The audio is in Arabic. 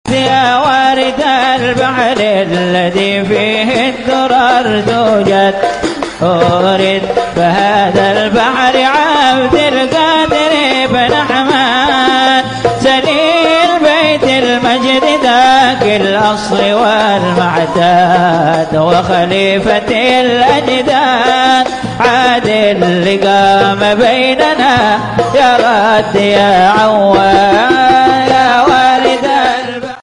يا وارد البحر الذي فيه الدرر توجد أورد فهذا البحر عبد القادر بن أحمد سليل بيت المجد ذاك الأصل والمعتاد وخليفة الأجداد عادل اللي قام بيننا يا غد يا عواد